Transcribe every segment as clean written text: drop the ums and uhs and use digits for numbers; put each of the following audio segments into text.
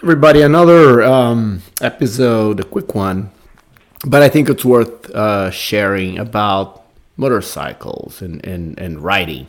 Everybody, another episode, a quick one, but I think it's worth sharing about motorcycles and riding.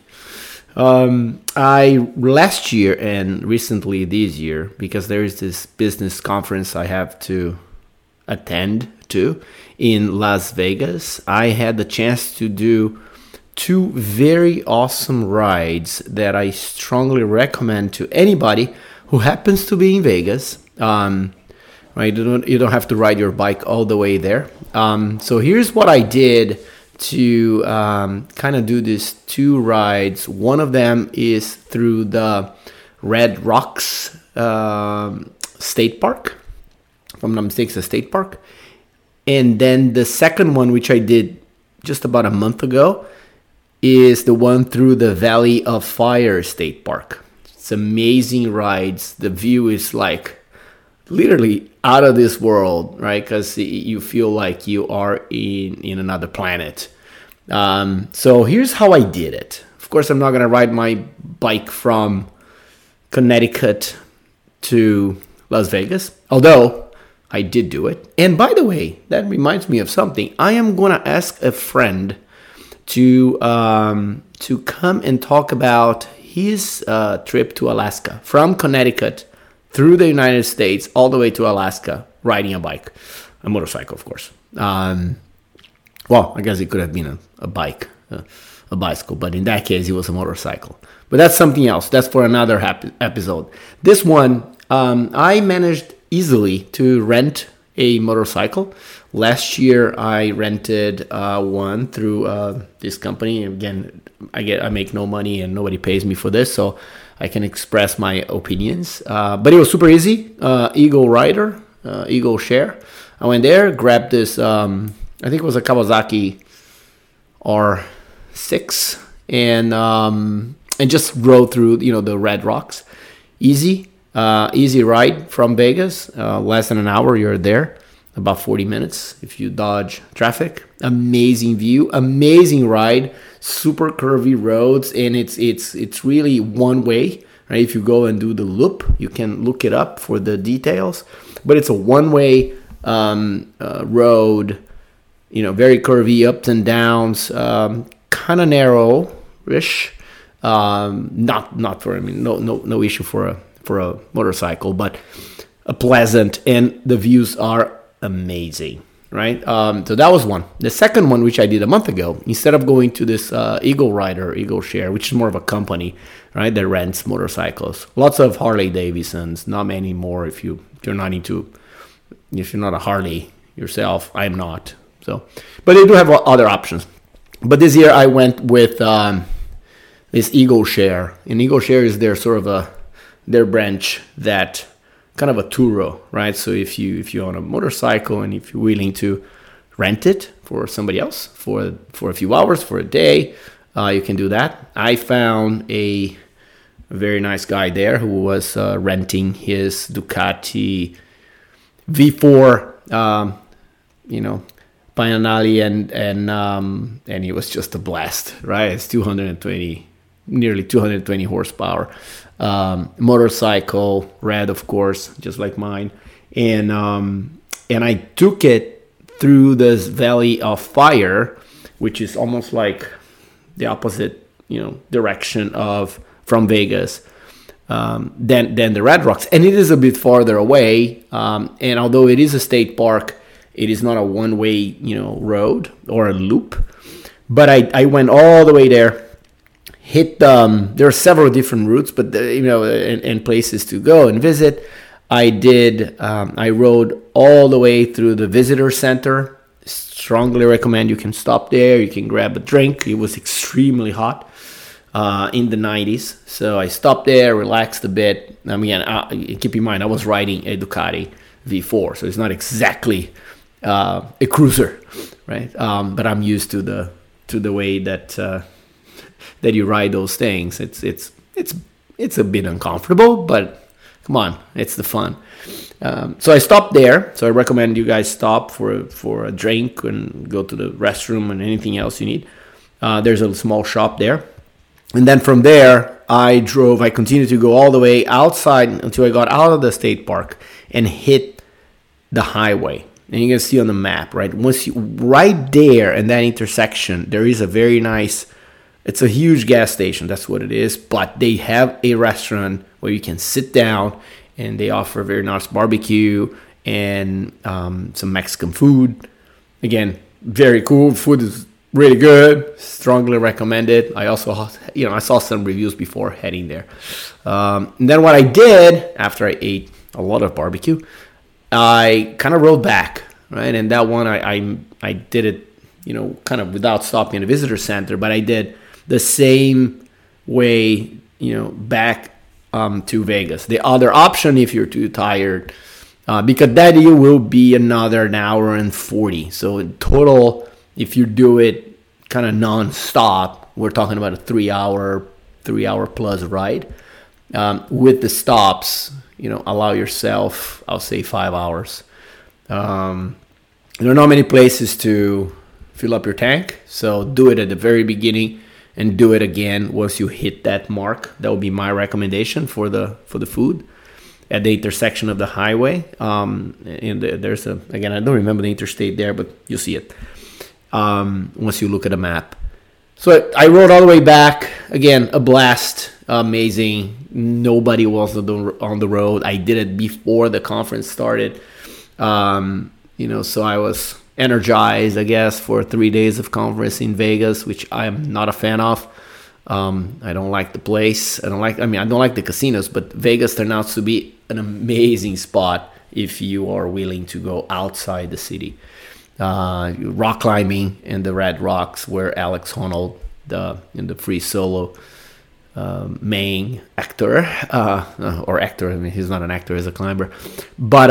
I last year and recently this year, because there is this business conference I have to attend to in Las Vegas, I had the chance to do two very awesome rides that I strongly recommend to anybody who happens to be in Vegas. Right, you don't have to ride your bike all the way there. So here's what I did to kind of do these two rides. One of them is through the Red Rocks State Park. If I'm not mistaken, it's a state park. And then the second one, which I did just about a month ago, is the one through the Valley of Fire State Park. It's amazing rides. The view is like literally out of this world, right? Because you feel like you are in another planet. So here's how I did it. Of course, I'm not going to ride my bike from Connecticut to Las Vegas, although I did do it. And by the way, that reminds me of something. I am going to ask a friend to come and talk about his trip to Alaska from Connecticut through the United States all the way to Alaska, riding a bike, a motorcycle, of course. Well, I guess it could have been a bike, a bicycle, but in that case, it was a motorcycle. But that's something else. That's for another episode. This one, I managed easily to rent a motorcycle. Last year, I rented one through this company. Again, I make no money and nobody pays me for this, so I can express my opinions. But it was super easy. Eagle Rider, Eagle Share. I went there, grabbed this. I think it was a Kawasaki R6, and just rode through the Red Rocks. Easy ride from Vegas. Less than an hour, you're there. About 40 minutes if you dodge traffic. Amazing view, amazing ride, super curvy roads, and it's really one way. Right? If you go and do the loop, you can look it up for the details. But it's a one-way road. Very curvy, ups and downs, kind of narrow-ish. Not for no issue for a motorcycle, but a pleasant, and the views are amazing, right? So that was one. The second one, which I did a month ago, instead of going to this Eagle Rider, Eagle Share, which is more of a company, right, that rents motorcycles. Lots of Harley Davidsons, not many more if you're not a Harley yourself. I'm not. So, but they do have other options. But this year I went with this Eagle Share, and Eagle Share is their branch that kind of a Turo, right? So if you own a motorcycle and if you're willing to rent it for somebody else for a few hours, for a day, you can do that. I found a very nice guy there who was renting his Ducati V4, Pagnanelli, and it was just a blast, right? It's nearly 220 horsepower. Motorcycle, red, of course, just like mine, and I took it through this Valley of Fire, which is almost like the opposite, direction from Vegas, than the Red Rocks, and it is a bit farther away. And although it is a state park, it is not a one-way, road or a loop. But I went all the way there. There are several different routes, but and places to go and visit. I rode all the way through the visitor center. Strongly recommend you can stop there. You can grab a drink. It was extremely hot in the 90s, so I stopped there, relaxed a bit. Keep in mind I was riding a Ducati V4, so it's not exactly a cruiser, right? But I'm used to the way that you ride those things. It's a bit uncomfortable, but come on, it's the fun. So I stopped there. So I recommend you guys stop for a drink and go to the restroom and anything else you need. There's a small shop there, and then from there I continued to go all the way outside until I got out of the state park and hit the highway. And you can see on the map, right? Right there in that intersection, there is a very nice, it's a huge gas station. That's what it is. But they have a restaurant where you can sit down and they offer very nice barbecue and some Mexican food. Again, very cool. Food is really good. Strongly recommended. I also, I saw some reviews before heading there. And then what I did after I ate a lot of barbecue, I kind of rode back, right? And that one, I did it, kind of without stopping at a visitor center, but I did the same way, back to Vegas. The other option, if you're too tired, because that you will be another 1 hour and 40. So in total, if you do it kind of non-stop, we're talking about a 3 hour plus ride. With the stops, allow yourself, I'll say 5 hours. There are not many places to fill up your tank, so do it at the very beginning and do it again once you hit that mark. That would be my recommendation for the food at the intersection of the highway. And there's again, I don't remember the interstate there, but you'll see it once you look at a map. So I rode all the way back. Again, a blast, amazing. Nobody was on the road. I did it before the conference started. So I was energized, I guess, for 3 days of conference in Vegas, which I am not a fan of. I don't like the place. I don't like the casinos, but Vegas turned out to be an amazing spot if you are willing to go outside the city. Rock climbing in the Red Rocks, where Alex Honnold, in the Free Solo main actor, or actor. I mean, he's not an actor; he's a climber. But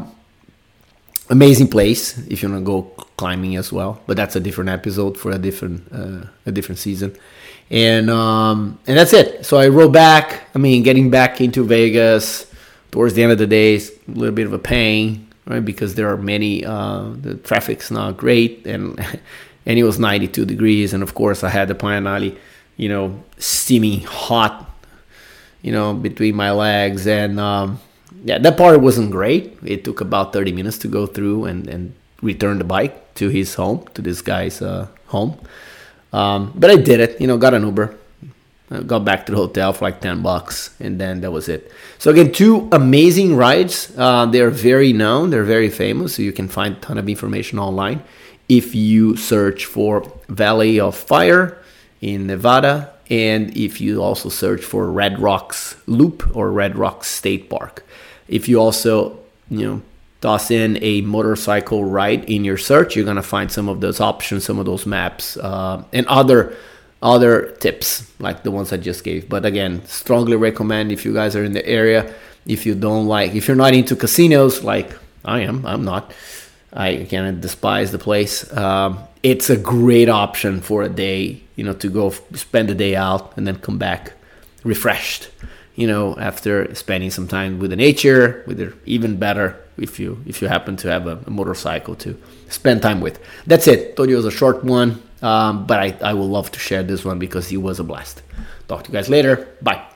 amazing place if you want to go climbing as well. But that's a different episode for a different season. And that's it. So I rode back. Getting back into Vegas towards the end of the day is a little bit of a pain, right? Because there are many, the traffic's not great, and it was 92 degrees. And of course I had the Plan Ali, steaming hot, between my legs. And that part wasn't great. It took about 30 minutes to go through and return the bike to his home, to this guy's home. But I did it, got an Uber, got back to the hotel for like $10, and then that was it. So again, 2 amazing rides. They're very known, they're very famous, so you can find a ton of information online. If you search for Valley of Fire in Nevada, and if you also search for Red Rocks Loop or Red Rocks State Park. If you also, toss in a motorcycle ride in your search, you're going to find some of those options, some of those maps, and other tips like the ones I just gave. But again, strongly recommend if you guys are in the area. If you're not into casinos like I'm not. I kind of despise the place. It's a great option for a day, to go spend the day out and then come back refreshed, after spending some time with the nature, even better if you happen to have a motorcycle to spend time with. That's it. Told you it was a short one, but I will love to share this one because it was a blast. Talk to you guys later. Bye.